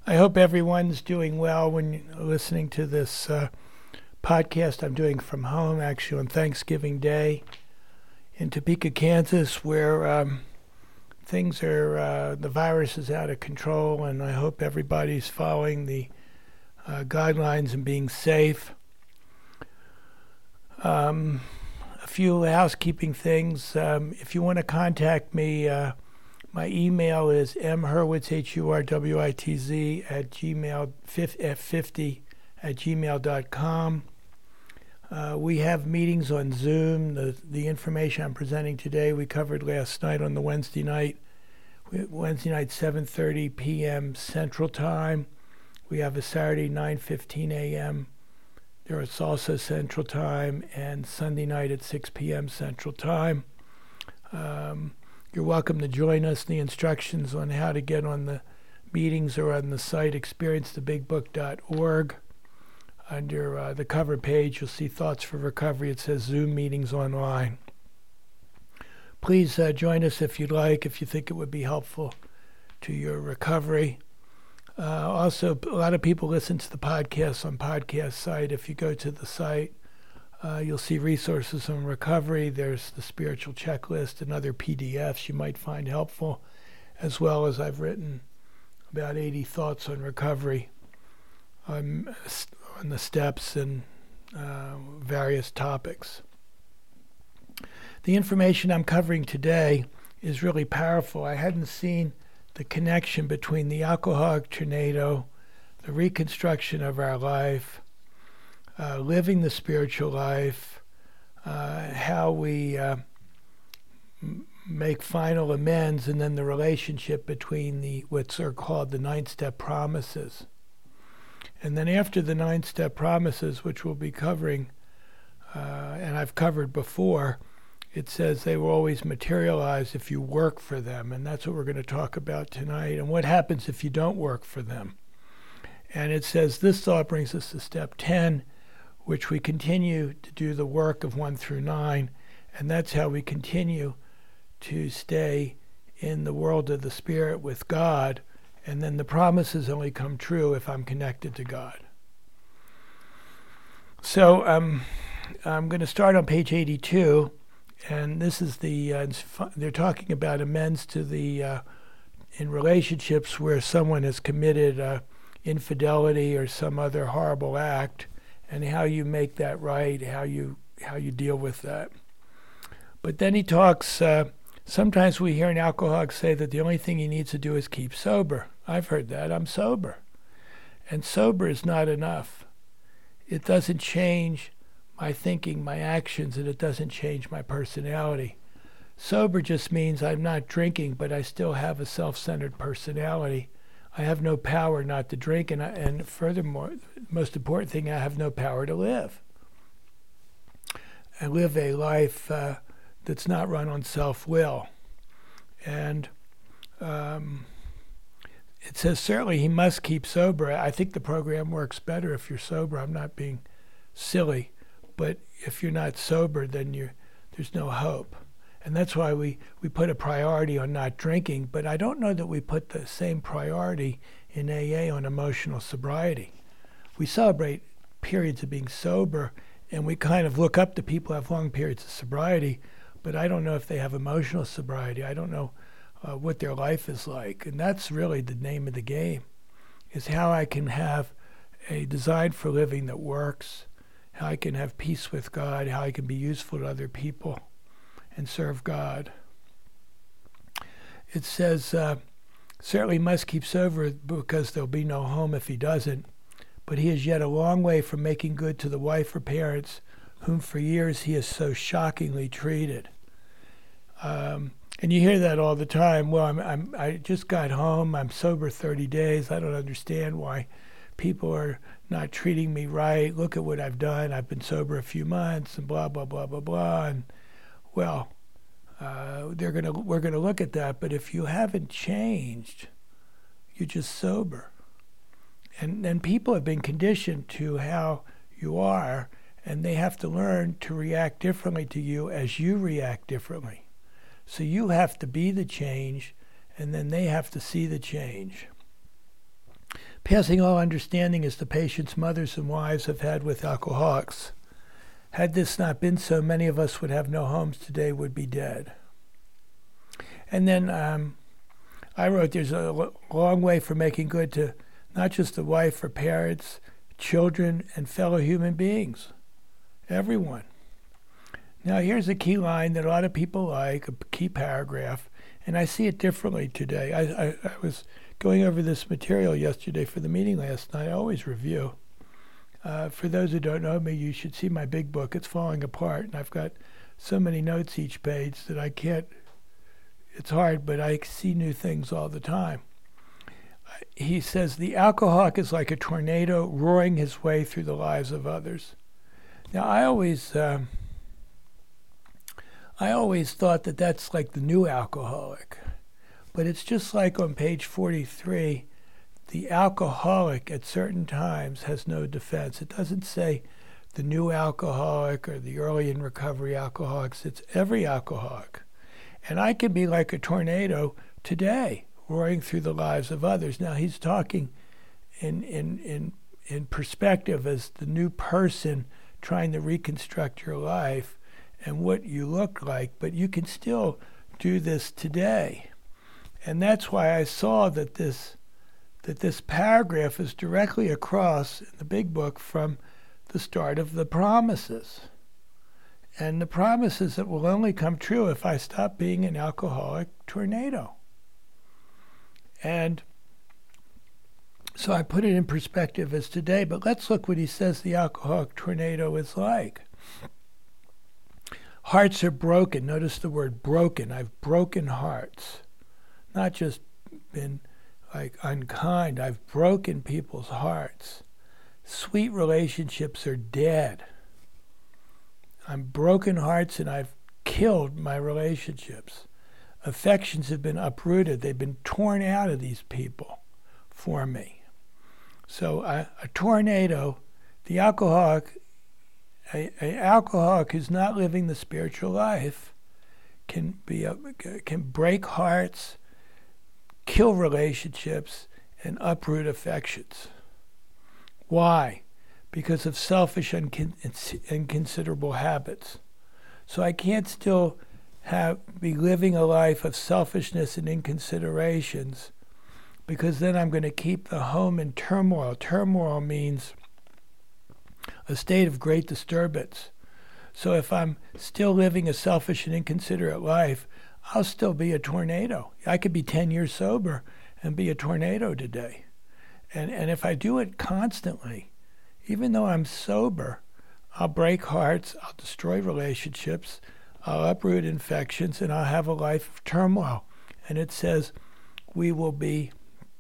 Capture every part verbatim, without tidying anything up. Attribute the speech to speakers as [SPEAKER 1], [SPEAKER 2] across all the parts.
[SPEAKER 1] I hope everyone's doing well when you're listening to this uh, podcast I'm doing from home, actually, on Thanksgiving Day in Topeka, Kansas, where um, things are, uh, the virus is out of control, and I hope everybody's following the uh, guidelines and being safe. Um, a few housekeeping things. Um, if you want to contact me, uh, my email is mhurwitz, H U R W I T Z, at gmail, f fifty at gmail dot com. Uh, we have meetings on Zoom. The, the information I'm presenting today we covered last night on the Wednesday night. Wednesday night, seven thirty p.m. Central Time. We have a Saturday, nine fifteen a.m. There is also Central Time, and Sunday night at six p.m. Central Time. Um, You're welcome to join us. The instructions on how to get on the meetings are on the site experience the big book dot org. Under uh, the cover page, you'll see Thoughts for Recovery. It says Zoom meetings online. Please uh, join us if you'd like, if you think it would be helpful to your recovery. Uh, also, a lot of people listen to the podcast on podcast site. If you go to the site, Uh, you'll see resources on recovery. There's the spiritual checklist and other P D Fs you might find helpful, as well as I've written about eighty thoughts on recovery, on, on the steps and uh, various topics. The information I'm covering today is really powerful. I hadn't seen the connection between the alcoholic tornado, the reconstruction of our life, Uh, living the spiritual life, uh, how we uh, m- make final amends, and then the relationship between the what's are called the nine-step promises. And then after the nine-step promises, which we'll be covering, uh, and I've covered before, it says they will always materialize if you work for them, and that's what we're going to talk about tonight. And what happens if you don't work for them? And it says this thought brings us to step ten, which we continue to do the work of one through nine, and that's how we continue to stay in the world of the Spirit with God, and then the promises only come true if I'm connected to God. So um, I'm going to start on page eighty-two, and this is the, uh, they're talking about amends to the, uh, in relationships where someone has committed uh, infidelity or some other horrible act, and how you make that right, how you how you deal with that. But then he talks, uh, sometimes we hear an alcoholic say that the only thing he needs to do is keep sober. I've heard that. I'm sober. And sober is not enough. It doesn't change my thinking, my actions, and it doesn't change my personality. Sober just means I'm not drinking, but I still have a self-centered personality. I have no power not to drink, and, I, and furthermore, most important thing, I have no power to live. I live a life uh, that's not run on self-will. And um, it says certainly he must keep sober. I think the program works better if you're sober. I'm not being silly, but if you're not sober, then you're, there's no hope. And that's why we, we put a priority on not drinking, but I don't know that we put the same priority in A A on emotional sobriety. We celebrate periods of being sober, and we kind of look up to people who have long periods of sobriety, but I don't know if they have emotional sobriety. I don't know uh, what their life is like. And that's really the name of the game, is how I can have a design for living that works, how I can have peace with God, how I can be useful to other people and serve God. It says, uh, certainly must keep sober because there'll be no home if he doesn't, but he is yet a long way from making good to the wife or parents whom for years he has so shockingly treated. Um, and you hear that all the time. Well, I'm, I'm, I just got home. I'm sober thirty days. I don't understand why people are not treating me right. Look at what I've done. I've been sober a few months and blah, blah, blah, blah, blah. And well, uh, they're gonna we're gonna look at that. But if you haven't changed, you're just sober. And and people have been conditioned to how you are, and they have to learn to react differently to you as you react differently. So you have to be the change, and then they have to see the change. Passing all understanding as the patients, mothers, and wives have had with alcoholics. Had this not been so, many of us would have no homes today, would be dead. And then um, I wrote, there's a l- long way from making good to not just the wife or parents, children, and fellow human beings. Everyone. Now here's a key line that a lot of people like, a key paragraph, and I see it differently today. I, I, I was going over this material yesterday for the meeting last night. I always review. Uh, for those who don't know me, you should see my big book. It's falling apart, and I've got so many notes each page that I can't, it's hard, but I see new things all the time. He says, the alcoholic is like a tornado roaring his way through the lives of others. Now, I always, um, I always thought that that's like the new alcoholic, but it's just like on page forty-three, the alcoholic at certain times has no defense. It doesn't say the new alcoholic or the early in recovery alcoholics. It's every alcoholic. And I can be like a tornado today, roaring through the lives of others. Now, he's talking in, in, in, in perspective as the new person trying to reconstruct your life and what you look like, but you can still do this today. And that's why I saw that this that this paragraph is directly across in the big book from the start of the promises. And the promises that will only come true if I stop being an alcoholic tornado. And so I put it in perspective as today, but let's look what he says the alcoholic tornado is like. Hearts are broken. Notice the word broken. I've broken hearts. Not just been like unkind. I've broken people's hearts. Sweet relationships are dead. I'm broken hearts and I've killed my relationships. Affections have been uprooted. They've been torn out of these people for me. So a, a tornado, the alcoholic, a, a alcoholic who's not living the spiritual life can be a, can break hearts, kill relationships, and uproot affections. Why? Because of selfish and inconsiderable habits. So I can't still have be living a life of selfishness and inconsiderations, because then I'm going to keep the home in turmoil. Turmoil means a state of great disturbance. So if I'm still living a selfish and inconsiderate life, I'll still be a tornado. I could be ten years sober and be a tornado today. And and if I do it constantly, even though I'm sober, I'll break hearts, I'll destroy relationships, I'll uproot infections, and I'll have a life of turmoil. And it says we will be,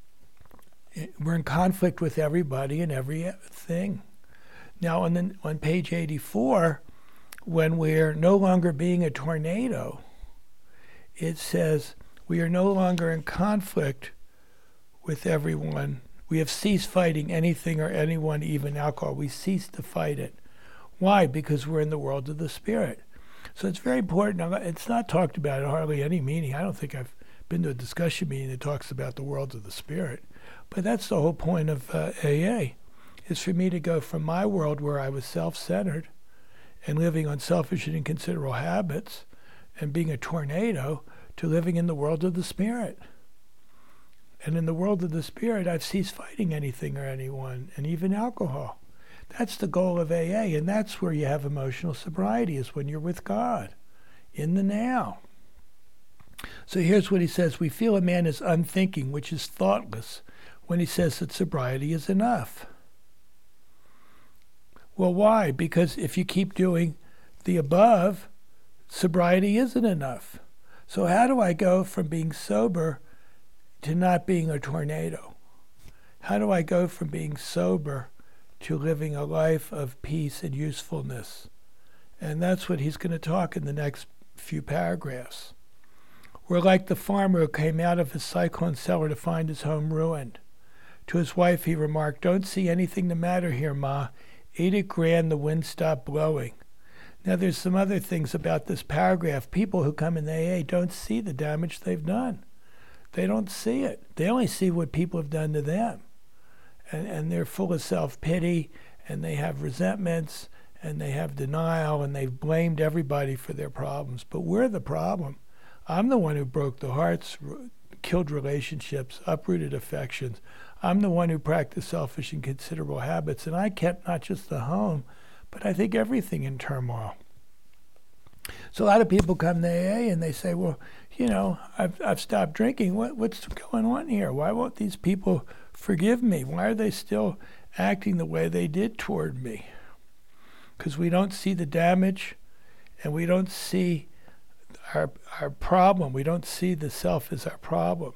[SPEAKER 1] we're in conflict with everybody and everything. Now on, the, on page eighty-four, when we're no longer being a tornado, it says we are no longer in conflict with everyone. We have ceased fighting anything or anyone, even alcohol. We cease to fight it. Why? Because we're in the world of the spirit. So it's very important. It's not talked about in hardly any meeting. I don't think I've been to a discussion meeting that talks about the world of the spirit. But that's the whole point of uh, A A, is for me to go from my world where I was self-centered and living on selfish and inconsiderate habits and being a tornado to living in the world of the spirit. And in the world of the spirit, I've ceased fighting anything or anyone, and even alcohol. That's the goal of A A, and that's where you have emotional sobriety, is when you're with God, in the now. So here's what he says. We feel a man is unthinking, which is thoughtless, when he says that sobriety is enough. Well, why? Because if you keep doing the above, sobriety isn't enough. So how do I go from being sober to not being a tornado? How do I go from being sober to living a life of peace and usefulness? And that's what he's going to talk in the next few paragraphs. We're like the farmer who came out of his cyclone cellar to find his home ruined. To his wife he remarked, "Don't see anything the matter here, Ma. Ain't it grand the wind stopped blowing?" Now there's some other things about this paragraph. People who come in A A don't see the damage they've done. They don't see it. They only see what people have done to them. and, and they're full of self-pity, and they have resentments, and they have denial, and they've blamed everybody for their problems. But we're the problem. I'm the one who broke the hearts, killed relationships, uprooted affections. I'm the one who practiced selfish and considerable habits, and I kept not just the home, but I think everything in turmoil. So a lot of people come to A A and they say, well, you know, I've I've stopped drinking. What what's going on here? Why won't these people forgive me? Why are they still acting the way they did toward me? Because we don't see the damage, and we don't see our our problem. We don't see the self as our problem.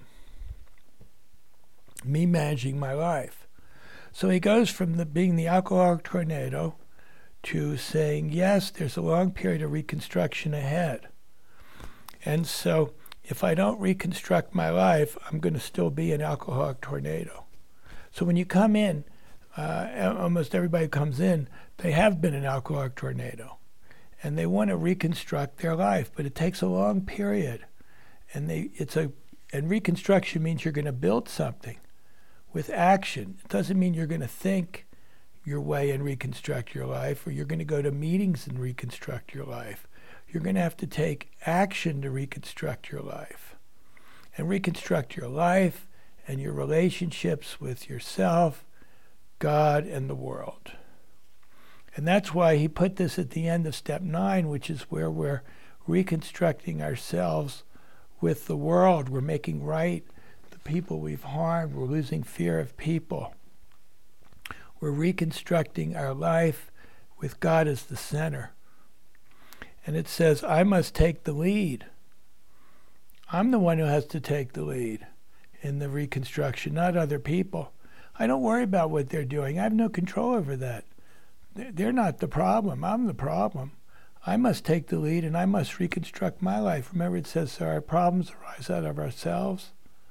[SPEAKER 1] Me managing my life. So he goes from the, being the alcoholic tornado to saying, yes, there's a long period of reconstruction ahead. And so if I don't reconstruct my life, I'm going to still be an alcoholic tornado. So when you come in, uh, almost everybody who comes in, they have been an alcoholic tornado. And they want to reconstruct their life, but it takes a long period. And they it's a and reconstruction means you're going to build something with action. It doesn't mean you're going to think your way and reconstruct your life, or you're going to go to meetings and reconstruct your life. You're going to have to take action to reconstruct your life. And reconstruct your life and your relationships with yourself, God, and the world. And that's why he put this at the end of step nine, which is where we're reconstructing ourselves with the world. We're making right the people we've harmed. We're losing fear of people. We're reconstructing our life with God as the center. And it says, I must take the lead. I'm the one who has to take the lead in the reconstruction, not other people. I don't worry about what they're doing. I have no control over that. They're not the problem. I'm the problem. I must take the lead, and I must reconstruct my life. Remember, it says our problems arise out of ourselves.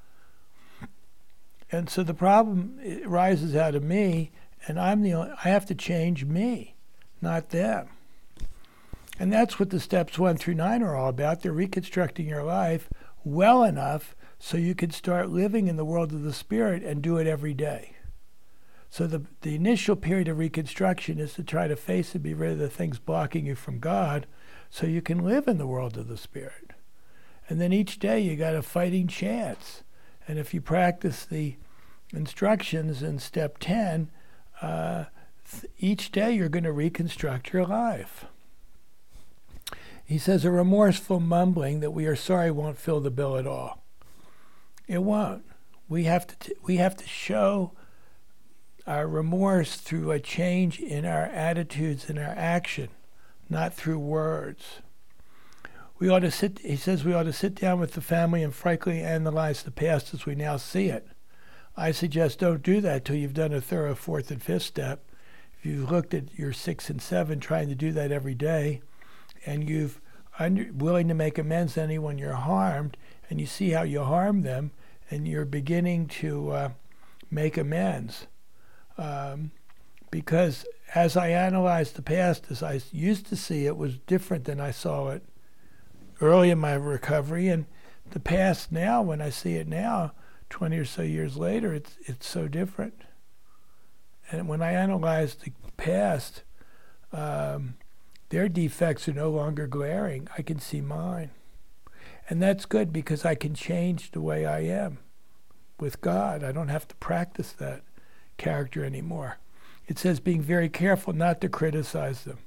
[SPEAKER 1] And so the problem arises out of me, and I'm the only, I have to change me, not them. And that's what the steps one through nine are all about. They're reconstructing your life well enough so you can start living in the world of the spirit and do it every day. So the the initial period of reconstruction is to try to face and be rid of the things blocking you from God so you can live in the world of the spirit. And then each day you got a fighting chance. And if you practice the instructions in step ten, uh, th- each day you're going to reconstruct your life. He says a remorseful mumbling that we are sorry won't fill the bill at all. It won't. We have to t- we have to show our remorse through a change in our attitudes and our action, not through words. We ought to sit, he says we ought to sit down with the family and frankly analyze the past as we now see it. I suggest don't do that till you've done a thorough fourth and fifth step. If you've looked at your six and seven, trying to do that every day, and you've under, willing to make amends to anyone you're harmed, and you see how you harm them, and you're beginning to uh, make amends. Um, because as I analyzed the past, as I used to see it, was different than I saw it early in my recovery. And the past now, when I see it now, twenty or so years later, it's it's so different. And when I analyze the past, um, their defects are no longer glaring. I can see mine. And that's good because I can change the way I am with God. I don't have to practice that character anymore. It says being very careful not to criticize them.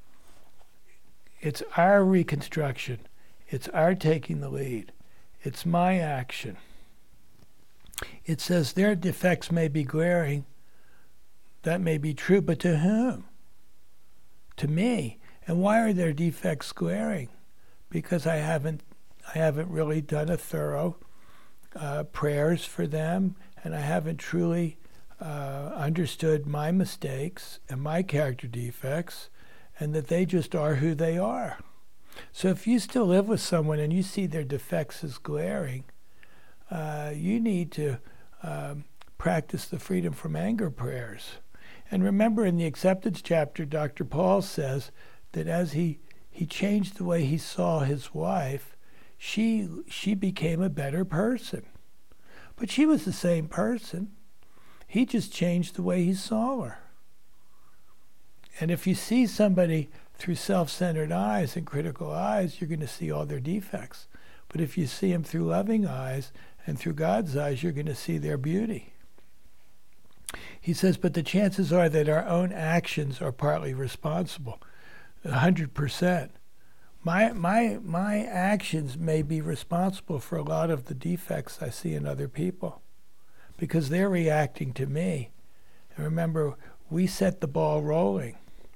[SPEAKER 1] It's our reconstruction. It's our taking the lead. It's my action. It says their defects may be glaring. That may be true, but to whom? To me. And why are their defects glaring? Because I haven't I haven't really done a thorough uh, prayers for them, and I haven't truly uh, understood my mistakes and my character defects, and that they just are who they are. So if you still live with someone and you see their defects as glaring, uh, you need to um, practice the freedom from anger prayers. And remember, in the acceptance chapter, Doctor Paul says that as he, he changed the way he saw his wife, she she became a better person. But she was the same person. He just changed the way he saw her. And if you see somebody through self-centered eyes and critical eyes, you're going to see all their defects. But if you see them through loving eyes and through God's eyes, you're going to see their beauty. He says, but the chances are that our own actions are partly responsible, one hundred percent. My, my, my actions may be responsible for a lot of the defects I see in other people because they're reacting to me. And remember, we set the ball rolling.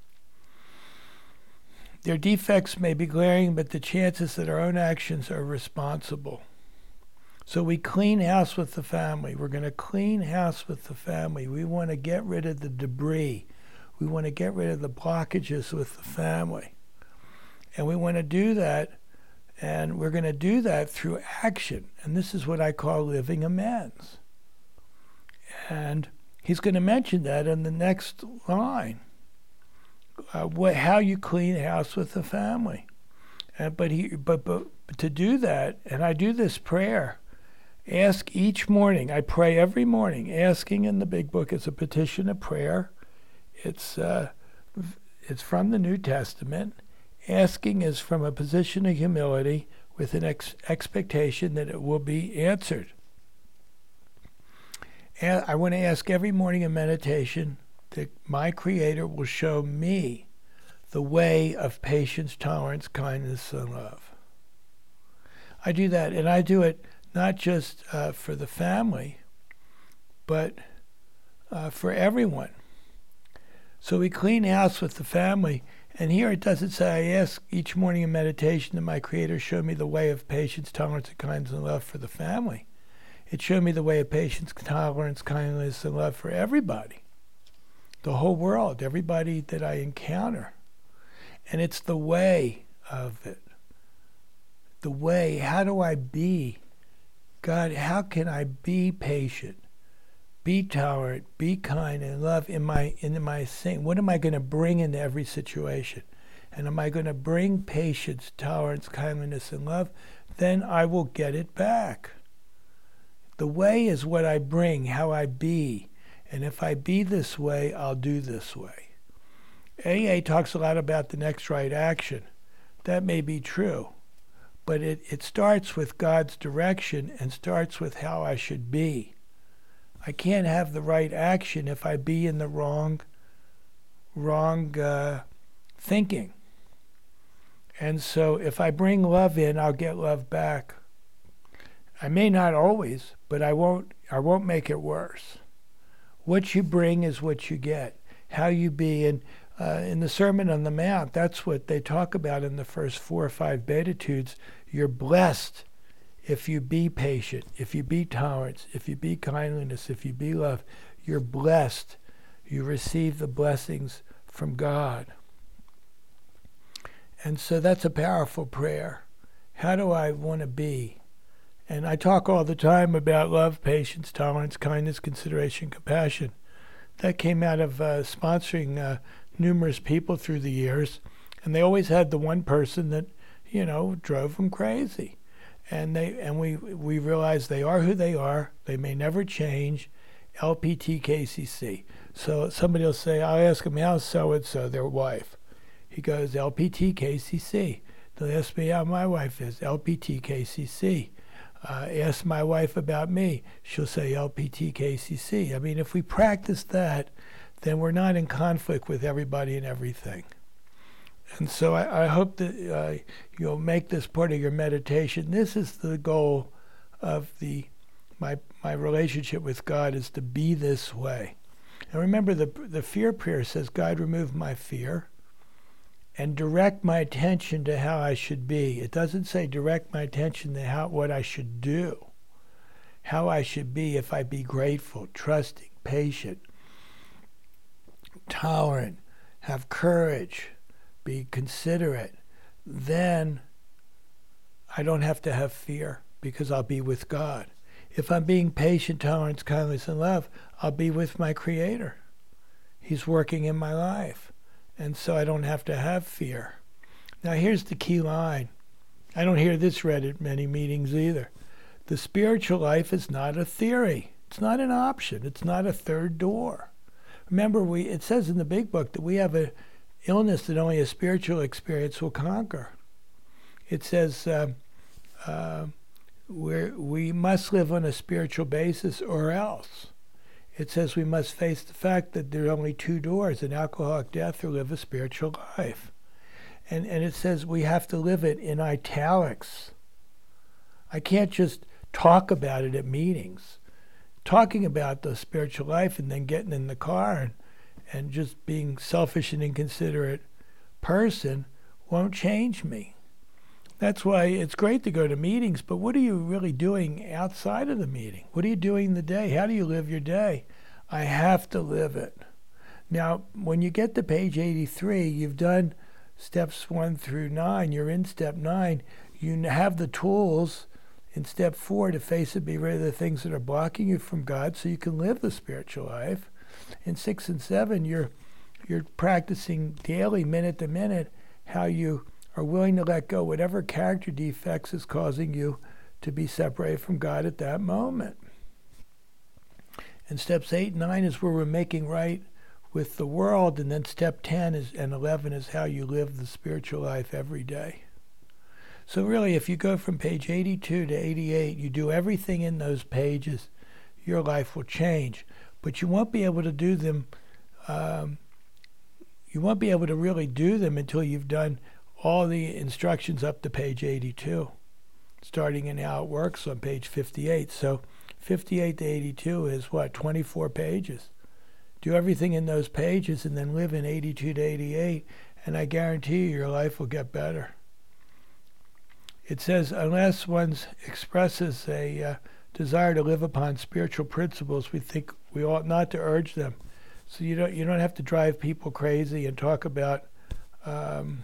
[SPEAKER 1] Their defects may be glaring, but the chances that our own actions are responsible. So we clean house with the family. We're going to clean house with the family. We want to get rid of the debris. We want to get rid of the blockages with the family. And we want to do that, and we're going to do that through action. And this is what I call living amends. And he's going to mention that in the next line, uh, what, how you clean house with the family. Uh, but he, but, but but to do that, and I do this prayer, ask each morning. I pray every morning. Asking in the Big Book is a petition of prayer. It's uh, it's from the New Testament. Asking is from a position of humility with an ex- expectation that it will be answered. And I want to ask every morning in meditation that my Creator will show me the way of patience, tolerance, kindness, and love. I do that, and I do it not just uh, for the family, but uh, for everyone. So we clean house with the family, and here it doesn't say, I ask each morning in meditation that my Creator show me the way of patience, tolerance, and kindness, and love for the family. It showed me the way of patience, tolerance, kindness, and love for everybody. The whole world, everybody that I encounter. And it's the way of it. The way, how do I be? God, how can I be patient, be tolerant, be kind, and love in my in my saying? What am I going to bring into every situation? And am I going to bring patience, tolerance, kindness, and love? Then I will get it back. The way is what I bring, how I be. And if I be this way, I'll do this way. A A talks a lot about the next right action. That may be true. But it, it starts with God's direction and starts with how I should be. I can't have the right action if I be in the wrong, wrong uh, thinking. And so if I bring love in, I'll get love back. I may not always, but I won't, I won't make it worse. What you bring is what you get. How you be. And uh, in the Sermon on the Mount, that's what they talk about in the first four or five Beatitudes. You're blessed if you be patient, if you be tolerant, if you be kindliness, if you be love. You're blessed. You receive the blessings from God. And so that's a powerful prayer. How do I want to be? And I talk all the time about love, patience, tolerance, kindness, consideration, compassion. That came out of uh, sponsoring uh, numerous people through the years. And they always had the one person that, you know, drove them crazy. And they and we we realize they are who they are. They may never change. L P T K C C. So somebody will say, I'll ask them, how's so-and-so, their wife? He goes, L P T K C C. They'll ask me how my wife is. L P T K C C. Uh, ask my wife about me. She'll say L P T K C C. I mean, if we practice that, then we're not in conflict with everybody and everything. And so I, I hope that uh, you'll make this part of your meditation. This is the goal of the my my relationship with God, is to be this way. And remember, the the fear prayer says, God, remove my fear and direct my attention to how I should be. It doesn't say direct my attention to how what I should do, how I should be if I be grateful, trusting, patient, tolerant, have courage, be considerate. Then I don't have to have fear because I'll be with God. If I'm being patient, tolerance, kindness, and love, I'll be with my Creator. He's working in my life. And so I don't have to have fear. Now here's the key line. I don't hear this read at many meetings either. The spiritual life is not a theory. It's not an option. It's not a third door. Remember, we it says in the big book that we have a illness that only a spiritual experience will conquer. It says uh, uh, we're, we must live on a spiritual basis or else. It says we must face the fact that there are only two doors, an alcoholic death or live a spiritual life. And, and it says we have to live it in italics. I can't just talk about it at meetings. Talking about the spiritual life and then getting in the car and, and just being selfish and inconsiderate person won't change me. That's why it's great to go to meetings, but what are you really doing outside of the meeting? What are you doing in the day? How do you live your day? I have to live it. Now, when you get to page eighty-three, you've done steps one through nine. You're in step nine. You have the tools in step four to face and be rid of the things that are blocking you from God so you can live the spiritual life. In six and seven, you're you're practicing daily, minute to minute, how you are willing to let go whatever character defects is causing you to be separated from God at that moment. And steps eight and nine is where we're making right with the world, and then step ten is and eleven is how you live the spiritual life every day. So really, if you go from page eighty-two to eighty-eight, you do everything in those pages, your life will change. But you won't be able to do them, um, you won't be able to really do them until you've done all the instructions up to page eighty-two, starting in how it works on page fifty-eight. So fifty-eight to eighty-two is what, twenty-four pages. Do everything in those pages and then live in eighty-two to eighty-eight, and I guarantee you your life will get better. It says, unless one expresses a uh, desire to live upon spiritual principles, we think we ought not to urge them. So you don't you don't have to drive people crazy and talk about um,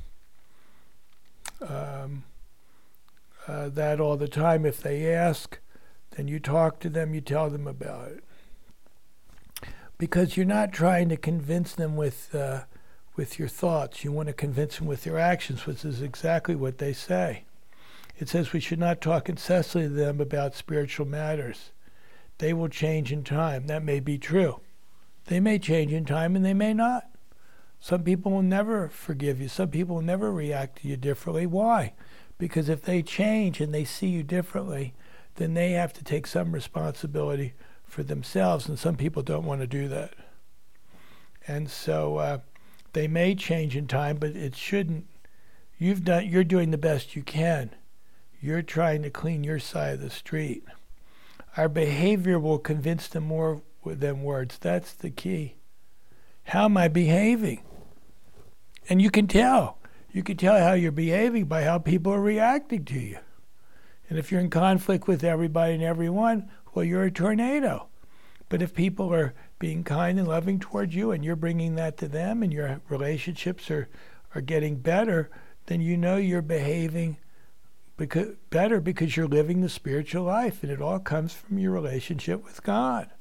[SPEAKER 1] um, uh, that all the time. If they ask, then you talk to them, you tell them about it. Because you're not trying to convince them with uh, with your thoughts. You want to convince them with your actions, which is exactly what they say. It says we should not talk incessantly to them about spiritual matters. They will change in time. That may be true. They may change in time and they may not. Some people will never forgive you. Some people will never react to you differently. Why? Because if they change and they see you differently, then they have to take some responsibility for themselves, and some people don't want to do that. And so uh, they may change in time, but it shouldn't. You've done. You're doing the best you can. You're trying to clean your side of the street. Our behavior will convince them more than words. That's the key. How am I behaving? And you can tell. You can tell how you're behaving by how people are reacting to you. And if you're in conflict with everybody and everyone, well, you're a tornado. But if people are being kind and loving towards you and you're bringing that to them and your relationships are, are getting better, then you know you're behaving because, better because you're living the spiritual life, and it all comes from your relationship with God.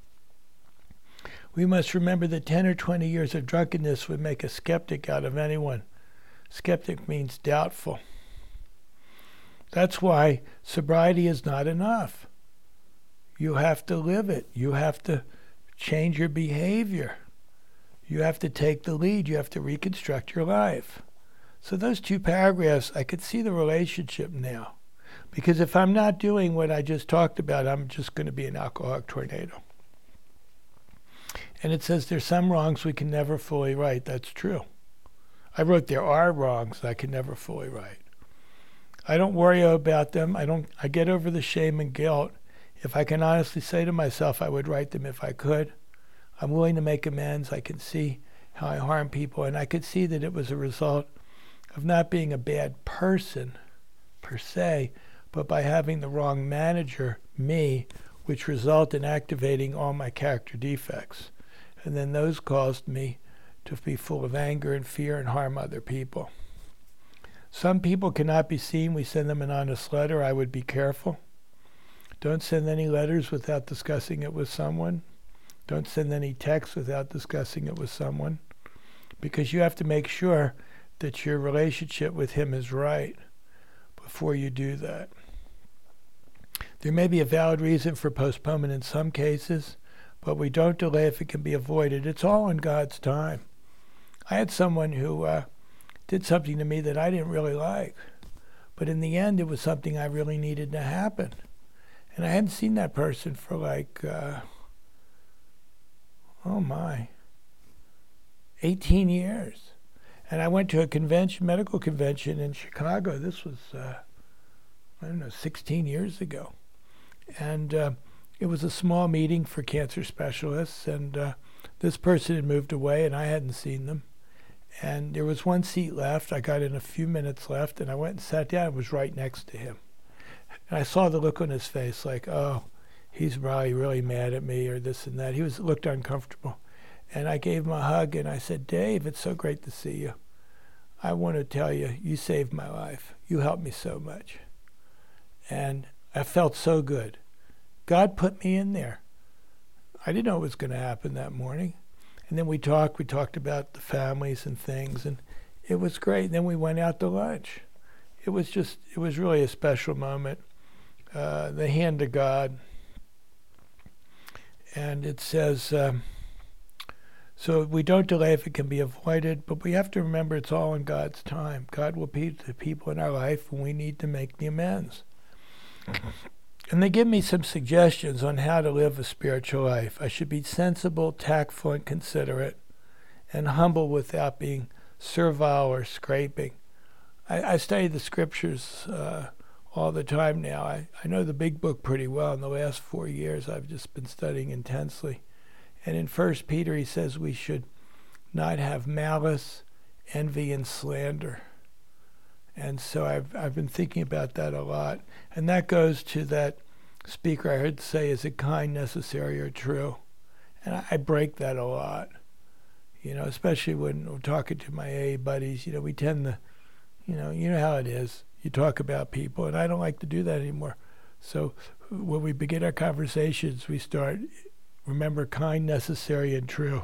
[SPEAKER 1] We must remember that ten or twenty years of drunkenness would make a skeptic out of anyone. Skeptic means doubtful. That's why sobriety is not enough. You have to live it. You have to change your behavior. You have to take the lead. You have to reconstruct your life. So those two paragraphs, I could see the relationship now. Because if I'm not doing what I just talked about, I'm just going to be an alcoholic tornado. And it says there's some wrongs we can never fully right. That's true. I wrote there are wrongs I can never fully right. I don't worry about them. I don't. I get over the shame and guilt. If I can honestly say to myself I would right them if I could, I'm willing to make amends. I can see how I harm people, and I could see that it was a result of not being a bad person per se, but by having the wrong manager, me, which resulted in activating all my character defects. And then those caused me to be full of anger and fear and harm other people. Some people cannot be seen. We send them an honest letter. I would be careful. Don't send any letters without discussing it with someone. Don't send any texts without discussing it with someone, because you have to make sure that your relationship with him is right before you do that. There may be a valid reason for postponement in some cases, but we don't delay if it can be avoided. It's all in God's time. I had someone who uh, did something to me that I didn't really like, but in the end, it was something I really needed to happen. And I hadn't seen that person for like, uh, oh my, eighteen years. And I went to a convention, medical convention in Chicago. This was, uh, I don't know, sixteen years ago. And uh, it was a small meeting for cancer specialists, and uh, this person had moved away, and I hadn't seen them. And there was one seat left. I got in a few minutes left, and I went and sat down. I was right next to him. And I saw the look on his face like, oh, he's probably really mad at me or this and that. He was looked uncomfortable. And I gave him a hug, and I said, Dave, it's so great to see you. I want to tell you, you saved my life. You helped me so much. And I felt so good. God put me in there. I didn't know what was going to happen that morning. And then we talked. We talked about the families and things, and it was great. And then we went out to lunch. It was just, it was really a special moment. Uh, the hand of God. And it says, um, so we don't delay if it can be avoided, but we have to remember it's all in God's time. God will be the people in our life when we need to make the amends. And they give me some suggestions on how to live a spiritual life. I should be sensible, tactful, and considerate, and humble without being servile or scraping. I, I study the scriptures uh, all the time now. I, I know the big book pretty well. In the last four years, I've just been studying intensely. And in First Peter, he says we should not have malice, envy, and slander. And so I've I've been thinking about that a lot. And that goes to that speaker I heard say, is it kind, necessary, or true? And I, I break that a lot, you know, especially when we're talking to my A A buddies. You know, we tend to, you know, you know how it is. You talk about people, and I don't like to do that anymore. So when we begin our conversations, we start, remember, kind, necessary, and true.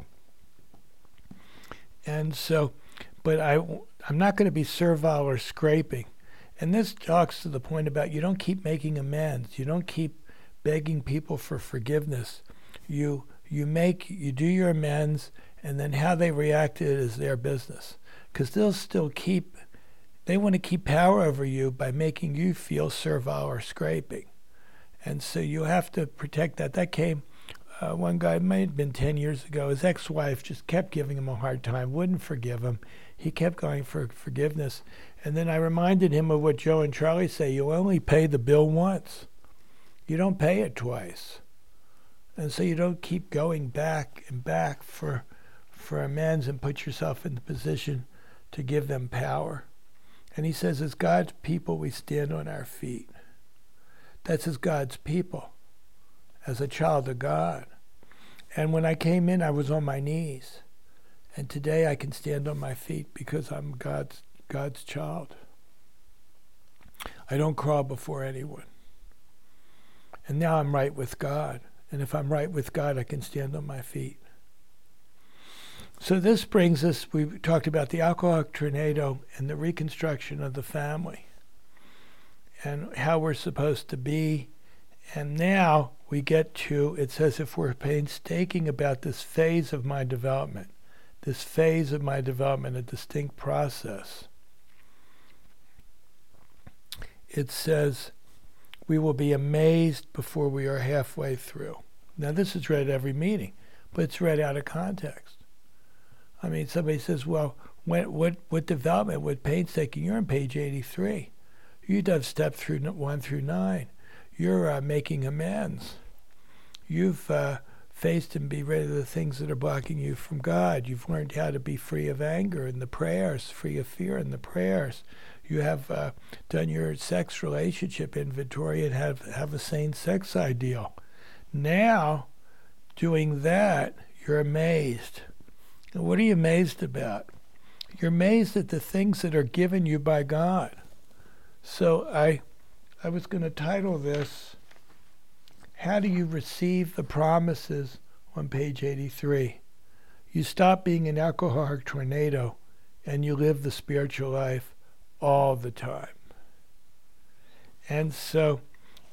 [SPEAKER 1] And so, but I, I'm not going to be servile or scraping. And this talks to the point about you don't keep making amends. You don't keep begging people for forgiveness. You you make, you do your amends, and then how they react to it is their business. Because they'll still keep, they want to keep power over you by making you feel servile or scraping. And so you have to protect that. That came, uh, one guy, it may have been ten years ago, his ex-wife just kept giving him a hard time, wouldn't forgive him. He kept going for forgiveness. And then I reminded him of what Joe and Charlie say, you only pay the bill once. You don't pay it twice. And so you don't keep going back and back for for amends and put yourself in the position to give them power. And he says, as God's people, we stand on our feet. That's as God's people, as a child of God. And when I came in, I was on my knees. And today I can stand on my feet because I'm God's God's child. I don't crawl before anyone. And now I'm right with God. And if I'm right with God, I can stand on my feet. So this brings us, we talked about the alcoholic tornado and the reconstruction of the family and how we're supposed to be. And now we get to, it says, if we're painstaking about this phase of my development, this phase of my development, a distinct process, it says, we will be amazed before we are halfway through. Now, this is read at every meeting, but it's read out of context. I mean, somebody says, well, when, what, what development, what painstaking? You're on page eighty-three. You've done step through one through nine. You're uh, making amends. You've uh, faced and be rid of the things that are blocking you from God. You've learned how to be free of anger in the prayers, free of fear in the prayers. You have uh, done your sex relationship inventory and have, have a sane sex ideal. Now, doing that, you're amazed. And what are you amazed about? You're amazed at the things that are given you by God. So I, I was going to title this, How Do You Receive the Promises, on page eighty-three. You stop being an alcoholic tornado and you live the spiritual life all the time. And so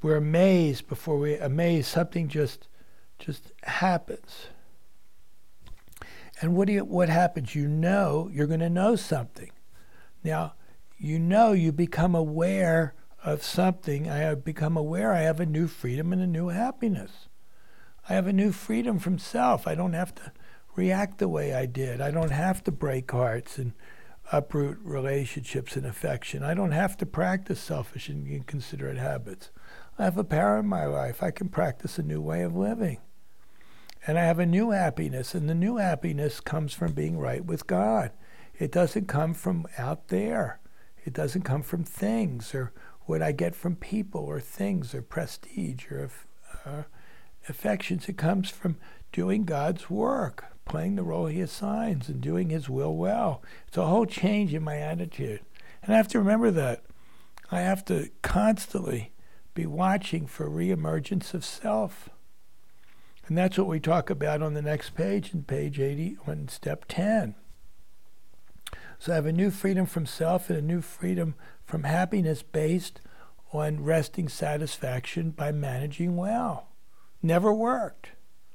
[SPEAKER 1] we're amazed before we amazed. Something just just happens. And what do you, what happens? You know you're going to know something. Now, you know you become aware of something. I have become aware I have a new freedom and a new happiness. I have a new freedom from self. I don't have to react the way I did. I don't have to break hearts and uproot relationships and affection. I don't have to practice selfish and inconsiderate habits. I have a power in my life. I can practice a new way of living. And I have a new happiness, and the new happiness comes from being right with God. It doesn't come from out there. It doesn't come from things or what I get from people or things or prestige or uh, affections. It comes from doing God's work, playing the role he assigns and doing his will well. It's a whole change in my attitude. And I have to remember that. I have to constantly be watching for reemergence of self. And that's what we talk about on the next page, in page eighty, on step ten. So I have a new freedom from self and a new freedom from happiness based on resting satisfaction by managing well. Never worked.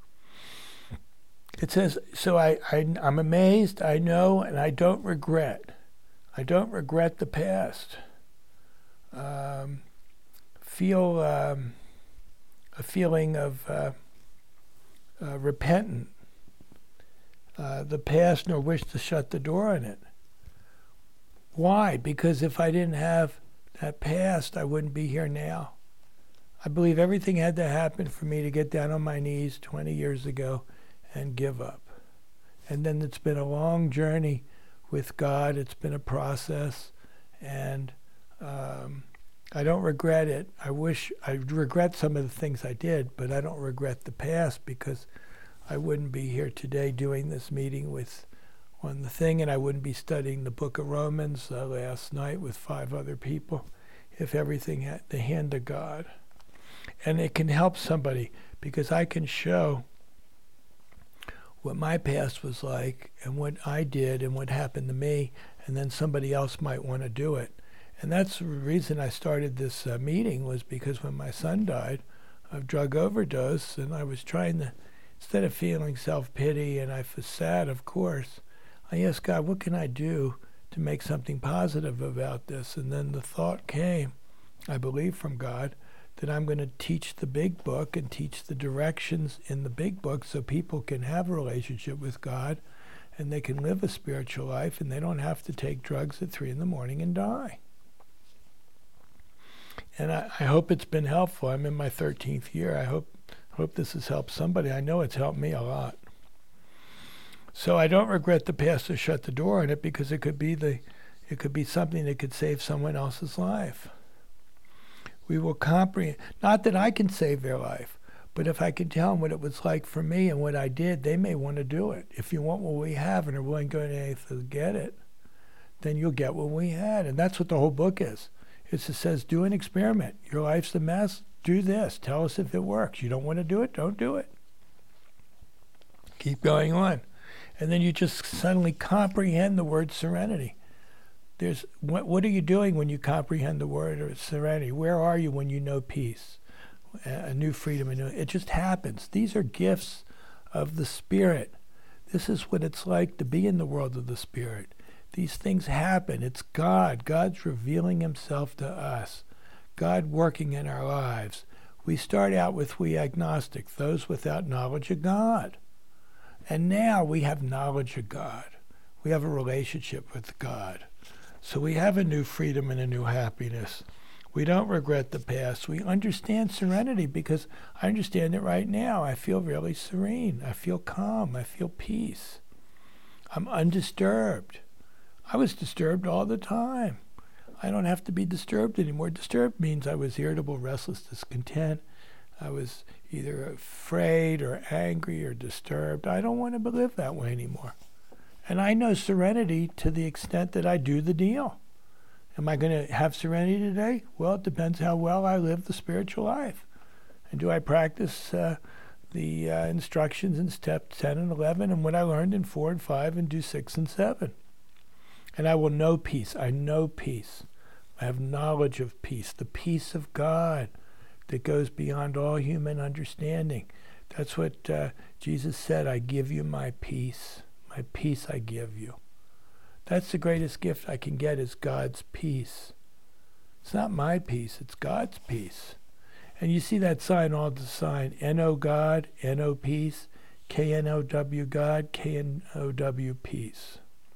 [SPEAKER 1] It says, so I, I, I'm amazed, I know, and I don't regret. I don't regret the past. Um, feel um, a feeling of uh, uh, repentant. Uh, the past, nor wish to shut the door on it. Why? Because if I didn't have that past, I wouldn't be here now. I believe everything had to happen for me to get down on my knees twenty years ago and give up. And then it's been a long journey with God. It's been a process, and um, I don't regret it. I wish, I regret some of the things I did, but I don't regret the past, because I wouldn't be here today doing this meeting with on the thing, and I wouldn't be studying the book of Romans uh, last night with five other people if everything had the hand of God. And it can help somebody, because I can show what my past was like and what I did and what happened to me, and then somebody else might want to do it. And that's the reason I started this uh, meeting, was because when my son died of drug overdose, and I was trying to, instead of feeling self-pity, and I was sad, of course, I asked God, what can I do to make something positive about this? And then the thought came, I believe from God, that I'm going to teach the big book and teach the directions in the big book so people can have a relationship with God and they can live a spiritual life, and they don't have to take drugs at three in the morning and die. And I, I hope it's been helpful. I'm in my thirteenth year. I hope hope this has helped somebody. I know it's helped me a lot. So I don't regret the past or shut the door on it, because it could be the it could be something that could save someone else's life. We will comprehend, not that I can save their life, but if I can tell them what it was like for me and what I did, they may want to do it. If you want what we have and are willing to go to anything to get it, then you'll get what we had. And that's what the whole book is. It just says, do an experiment. Your life's a mess. Do this. Tell us if it works. You don't want to do it? Don't do it. Keep going on. And then you just suddenly comprehend the word serenity. There's what, what are you doing when you comprehend the word of serenity? Where are you when you know peace, a, a new freedom? A new, it just happens. These are gifts of the Spirit. This is what it's like to be in the world of the Spirit. These things happen. It's God. God's revealing himself to us. God working in our lives. We start out with we agnostic, those without knowledge of God. And now we have knowledge of God. We have a relationship with God. So we have a new freedom and a new happiness. We don't regret the past. We understand serenity, because I understand it right now. I feel really serene. I feel calm. I feel peace. I'm undisturbed. I was disturbed all the time. I don't have to be disturbed anymore. Disturbed means I was irritable, restless, discontent. I was either afraid or angry or disturbed. I don't want to live that way anymore. And I know serenity to the extent that I do the deal. Am I going to have serenity today? Well, it depends how well I live the spiritual life. And do I practice uh, the uh, instructions in step ten and eleven and what I learned in four and five, and do six and seven? And I will know peace. I know peace. I have knowledge of peace, the peace of God that goes beyond all human understanding. That's what uh, Jesus said, I give you my peace. My peace I give you. That's the greatest gift I can get, is God's peace. It's not my peace, it's God's peace. And you see that sign, all the sign, N O God, N O peace, K N O W God, K N O W peace.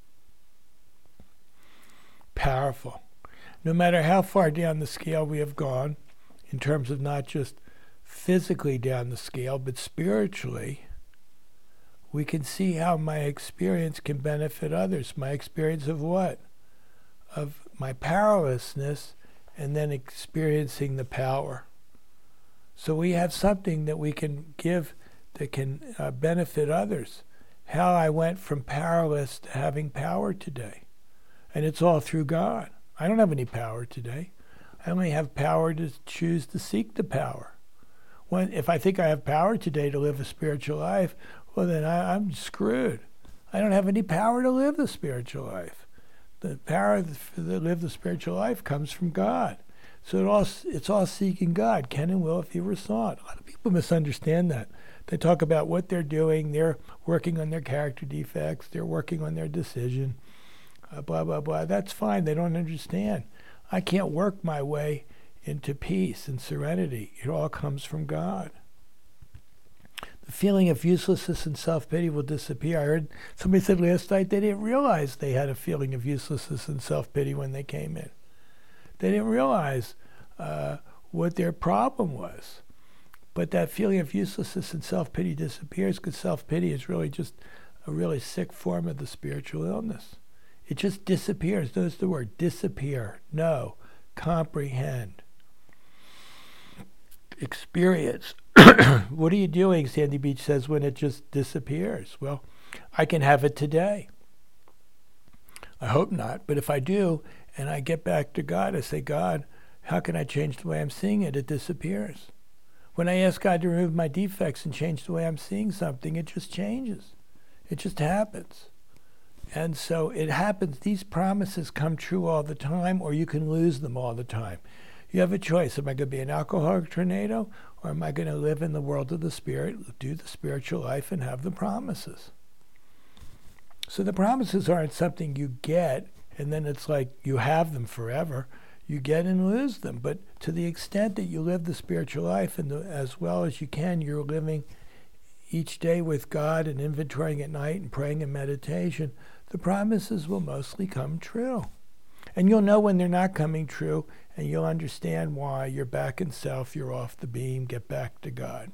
[SPEAKER 1] Powerful. No matter how far down the scale we have gone, in terms of not just physically down the scale, but spiritually, we can see how my experience can benefit others. My experience of what? Of my powerlessness, and then experiencing the power. So we have something that we can give that can uh, benefit others. How I went from powerless to having power today. And it's all through God. I don't have any power today. I only have power to choose to seek the power. When, if I think I have power today to live a spiritual life, well, then I, I'm screwed. I don't have any power to live the spiritual life. The power to live the spiritual life comes from God. So it all, it's all seeking God, can and will if you were sought. A lot of people misunderstand that. They talk about what they're doing. They're working on their character defects. They're working on their decision. Uh, blah, blah, blah. That's fine. They don't understand. I can't work my way into peace and serenity. It all comes from God. The feeling of uselessness and self-pity will disappear. I heard somebody said last night they didn't realize they had a feeling of uselessness and self-pity when they came in. They didn't realize uh, what their problem was. But that feeling of uselessness and self-pity disappears, because self-pity is really just a really sick form of the spiritual illness. It just disappears. Notice the word disappear. Know. Comprehend. Experience. What are you doing, Sandy Beach says, when it just disappears? Well, I can have it today. I hope not. But if I do, and I get back to God, I say, God, how can I change the way I'm seeing it? It disappears. When I ask God to remove my defects and change the way I'm seeing something, it just changes. It just happens. And so it happens. These promises come true all the time, or you can lose them all the time. You have a choice. Am I going to be an alcoholic tornado, or am I going to live in the world of the Spirit, do the spiritual life, and have the promises? So the promises aren't something you get, and then it's like you have them forever. You get and lose them. But to the extent that you live the spiritual life, and the, as well as you can, you're living each day with God and inventorying at night and praying and meditation, the promises will mostly come true. And you'll know when they're not coming true, and you'll understand why. You're back in self, you're off the beam, get back to God.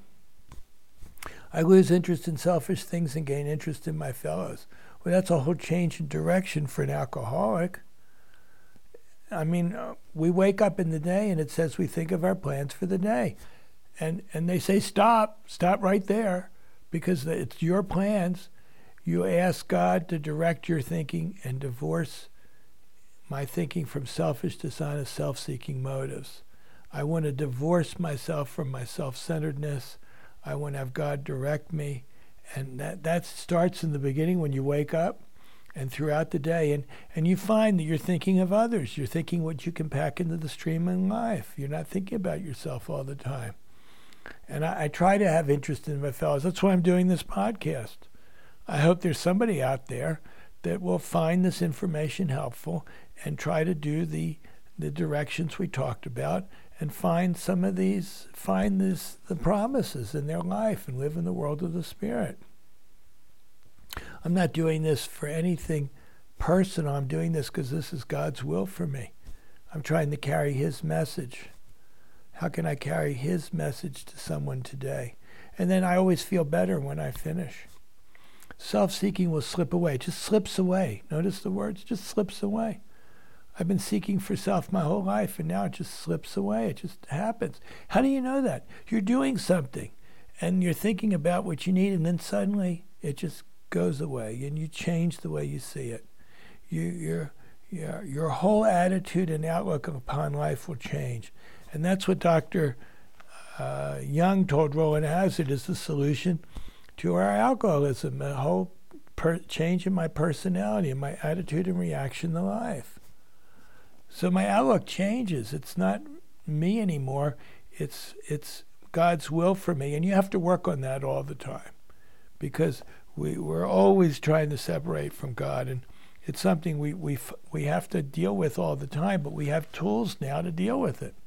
[SPEAKER 1] I lose interest in selfish things and gain interest in my fellows. Well, that's a whole change in direction for an alcoholic. I mean, uh, we wake up in the day and it says we think of our plans for the day. And and they say, stop, stop right there, because it's your plans. You ask God to direct your thinking and divorce my thinking from selfish, dishonest, self-seeking motives. I want to divorce myself from my self-centeredness. I want to have God direct me. And that, that starts in the beginning when you wake up and throughout the day. And, and you find that you're thinking of others. You're thinking what you can pack into the stream of life. You're not thinking about yourself all the time. And I, I try to have interest in my fellows. That's why I'm doing this podcast. I hope there's somebody out there that will find this information helpful and try to do the the directions we talked about, and find some of these, find this, the promises in their life, and live in the world of the Spirit. I'm not doing this for anything personal. I'm doing this because this is God's will for me. I'm trying to carry His message. How can I carry His message to someone today? And then I always feel better when I finish. Self-seeking will slip away. It just slips away. Notice the words, just slips away. I've been seeking for self my whole life, and now it just slips away. It just happens. How do you know that? You're doing something, and you're thinking about what you need, and then suddenly it just goes away, and you change the way you see it. You, your, your, your whole attitude and outlook upon life will change. And that's what Doctor Uh, Young told Roland Hazard is the solution to our alcoholism, a whole per- change in my personality and my attitude and reaction to life. So my outlook changes. It's not me anymore. it's it's God's will for me, and you have to work on that all the time, because we we're always trying to separate from God, and it's something we we we have to deal with all the time. But we have tools now to deal with it.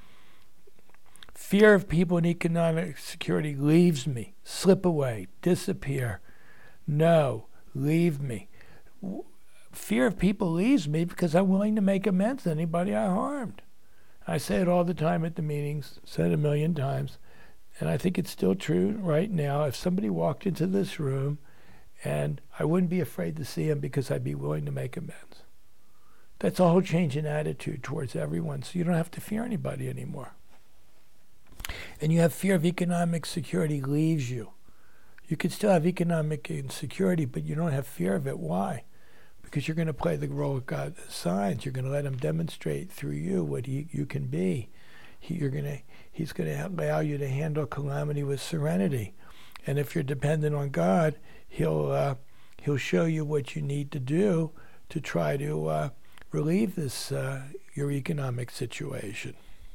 [SPEAKER 1] Fear of people and economic security leaves me. Slip away, disappear. No, leave me. Fear of people leaves me because I'm willing to make amends to anybody I harmed. I say it all the time at the meetings, said it a million times, and I think it's still true right now. If somebody walked into this room, and I wouldn't be afraid to see him because I'd be willing to make amends. That's a whole change in attitude towards everyone, so you don't have to fear anybody anymore. And you have fear of economic security leaves you. You could still have economic insecurity, but you don't have fear of it. Why? Because you're going to play the role of God assigns. You're going to let him demonstrate through you what he, you can be. He, you're going to, he's going to allow you to handle calamity with serenity. And if you're dependent on God, he'll uh, he'll show you what you need to do to try to uh, relieve this uh, your economic situation.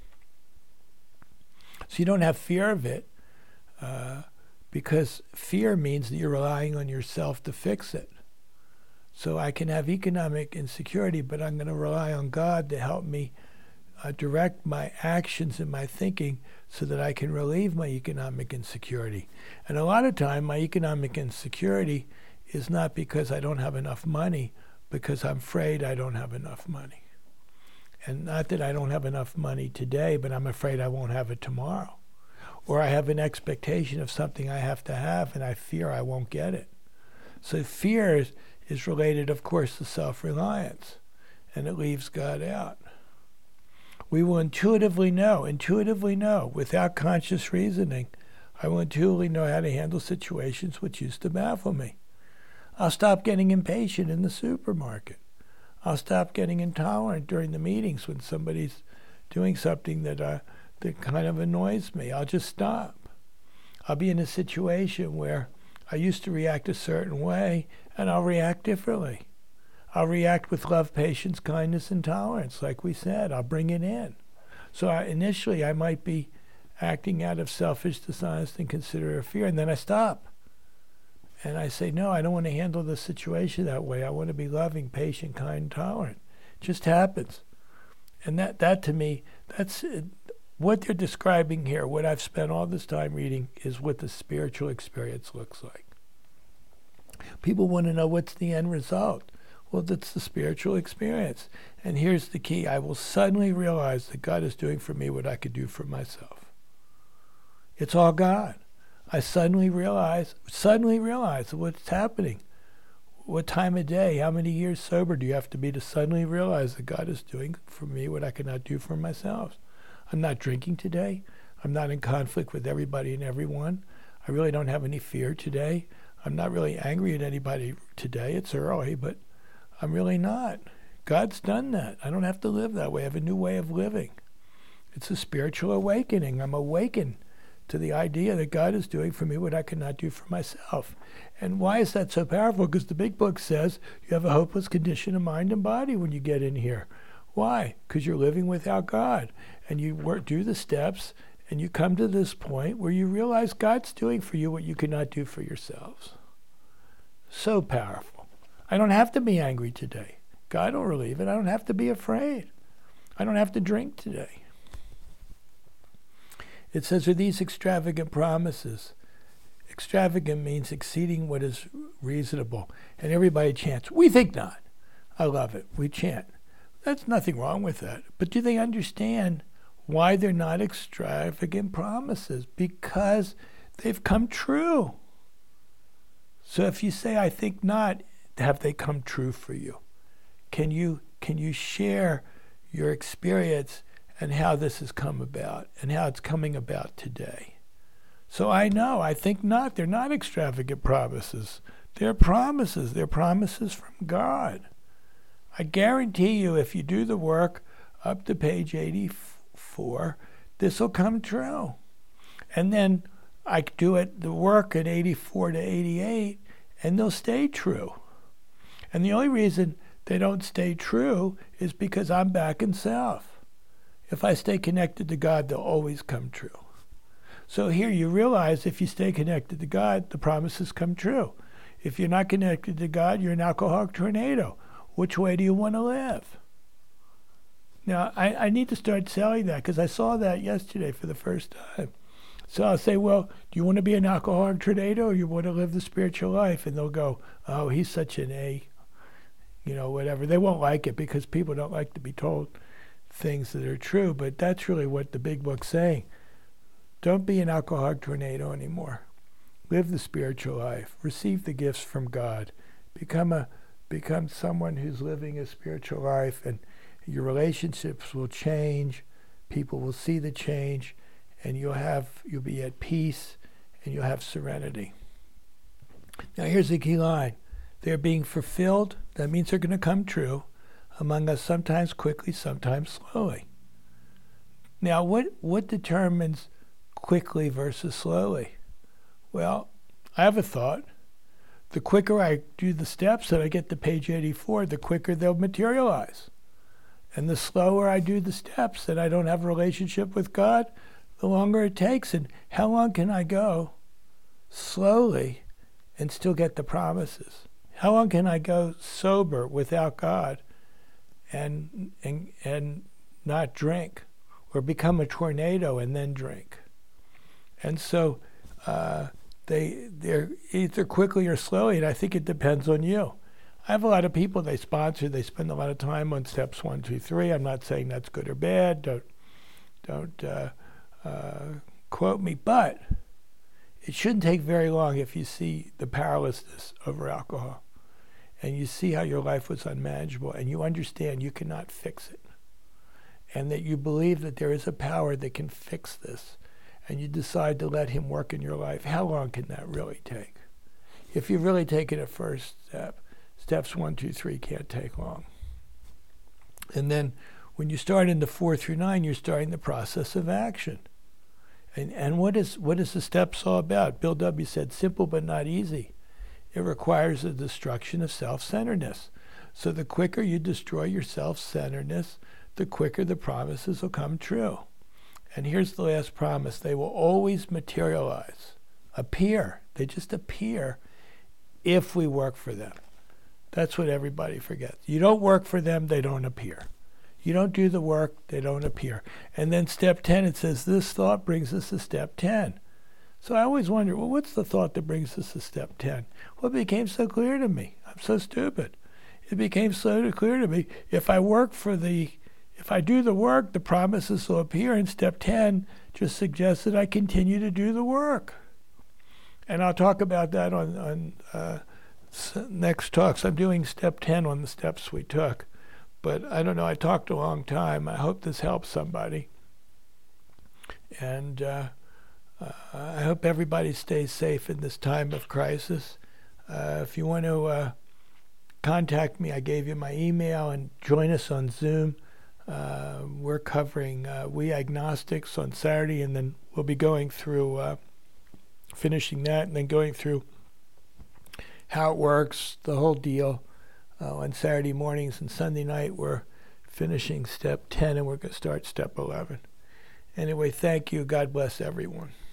[SPEAKER 1] So you don't have fear of it, uh, because fear means that you're relying on yourself to fix it. So I can have economic insecurity, but I'm going to rely on God to help me uh, direct my actions and my thinking so that I can relieve my economic insecurity. And a lot of time, my economic insecurity is not because I don't have enough money, because I'm afraid I don't have enough money. And not that I don't have enough money today, but I'm afraid I won't have it tomorrow. Or I have an expectation of something I have to have, and I fear I won't get it. So fear is, is related, of course, to self-reliance, and it leaves God out. We will intuitively know, intuitively know, without conscious reasoning, I will intuitively know how to handle situations which used to baffle me. I'll stop getting impatient in the supermarket. I'll stop getting intolerant during the meetings when somebody's doing something that uh, that kind of annoys me. I'll just stop. I'll be in a situation where I used to react a certain way, and I'll react differently. I'll react with love, patience, kindness, and tolerance, like we said. I'll bring it in. So I, initially, I might be acting out of selfish, dishonest, and considerate fear, and then I stop. And I say, no, I don't want to handle the situation that way. I want to be loving, patient, kind, tolerant. It just happens. And that, that to me, that's uh, what they're describing here, what I've spent all this time reading, is what the spiritual experience looks like. People want to know what's the end result. Well, that's the spiritual experience. And here's the key. I will suddenly realize that God is doing for me what I could do for myself. It's all God. I suddenly realize, suddenly realize what's happening. What time of day, how many years sober do you have to be to suddenly realize that God is doing for me what I cannot do for myself? I'm not drinking today. I'm not in conflict with everybody and everyone. I really don't have any fear today. I'm not really angry at anybody today. It's early, but I'm really not. God's done that. I don't have to live that way. I have a new way of living. It's a spiritual awakening. I'm awakened to the idea that God is doing for me what I cannot do for myself. And why is that so powerful? Because the big book says you have a hopeless condition of mind and body when you get in here. Why? Because you're living without God. And you work, do the steps, and you come to this point where you realize God's doing for you what you cannot do for yourselves. So powerful. I don't have to be angry today. God will relieve it. I don't have to be afraid. I don't have to drink today. It says, are these extravagant promises? Extravagant means exceeding what is reasonable. And everybody chants, we think not. I love it. We chant. There's nothing wrong with that. But do they understand why they're not extravagant promises? Because they've come true. So if you say, I think not, have they come true for you? Can you, can you share your experience and how this has come about and how it's coming about today? So I know, I think not. They're not extravagant promises. They're promises. They're promises from God. I guarantee you, if you do the work up to page eighty-four, this will come true. And then I do it, the work at eighty-four to eighty-eight, and they'll stay true. And the only reason they don't stay true is because I'm back in self. If I stay connected to God, they'll always come true. So here you realize if you stay connected to God, the promises come true. If you're not connected to God, you're an alcoholic tornado. Which way do you want to live? Now, I, I need to start selling that because I saw that yesterday for the first time. So I'll say, well, do you want to be an alcoholic tornado or you want to live the spiritual life? And they'll go, oh, he's such an A, you know, whatever. They won't like it because people don't like to be told things that are true. But that's really what the big book's saying. Don't be an alcoholic tornado anymore. Live the spiritual life. Receive the gifts from God. Become a become someone who's living a spiritual life, and your relationships will change. People will see the change, and you'll have you'll be at peace, and you'll have serenity. Now here's the key line. They're being fulfilled. That means they're going to come true among us, sometimes quickly, sometimes slowly. Now what what determines quickly versus slowly? Well, I have a thought. The quicker I do the steps and I get to page eighty-four, the quicker they'll materialize. And the slower I do the steps and I don't have a relationship with God, the longer it takes. And how long can I go slowly and still get the promises? How long can I go sober without God and and and not drink, or become a tornado and then drink? And so uh, they they're either quickly or slowly, and I think it depends on you. I have a lot of people they sponsor. They spend a lot of time on steps one, two, three. I'm not saying that's good or bad. Don't don't uh, uh, quote me, but it shouldn't take very long if you see the powerlessness over alcohol, and you see how your life was unmanageable, and you understand you cannot fix it, and that you believe that there is a power that can fix this, and you decide to let him work in your life. How long can that really take? If you've really taken a first step, steps one, two, three can't take long. And then when you start into four through nine, you're starting the process of action. And and what is what is the steps all about? Bill W. said, simple but not easy. It requires the destruction of self-centeredness. So the quicker you destroy your self-centeredness, the quicker the promises will come true. And here's the last promise. They will always materialize, appear. They just appear if we work for them. That's what everybody forgets. You don't work for them, they don't appear. You don't do the work, they don't appear. And then step ten, it says, this thought brings us to step ten. So I always wonder, well, what's the thought that brings us to step ten? Well, it became so clear to me. I'm so stupid. It became so clear to me. If I work for the, if I do the work, the promises will appear. And step ten just suggests that I continue to do the work. And I'll talk about that on, on uh, next talks. I'm doing step ten on the steps we took. But I don't know, I talked a long time. I hope this helps somebody. And uh, uh, I hope everybody stays safe in this time of crisis. Uh, if you want to uh, contact me, I gave you my email, and join us on Zoom. Uh, we're covering uh, We Agnostics on Saturday, and then we'll be going through, uh, finishing that, and then going through how it works, the whole deal. Uh, on Saturday mornings and Sunday night, we're finishing step ten, and we're going to start step eleven. Anyway, thank you. God bless everyone.